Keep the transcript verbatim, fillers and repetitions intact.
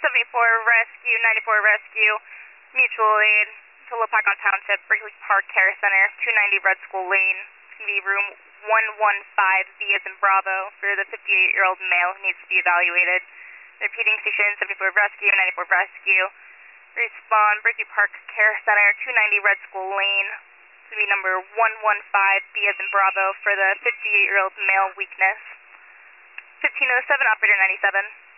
seventy-four Rescue, ninety-four Rescue, mutual aid to Lopakon Township, Berkeley Park Care Center, two ninety Red School Lane. It's going to be room one one five B as in Bravo for the fifty-eight-year-old male who needs to be evaluated. Repeating station seventy-four Rescue, ninety-four Rescue. Respawn, Berkeley Park Care Center, two ninety Red School Lane. It's going to be number one one five B as in Bravo for the fifty-eight-year-old male weakness. fifteen oh seven, operator ninety-seven.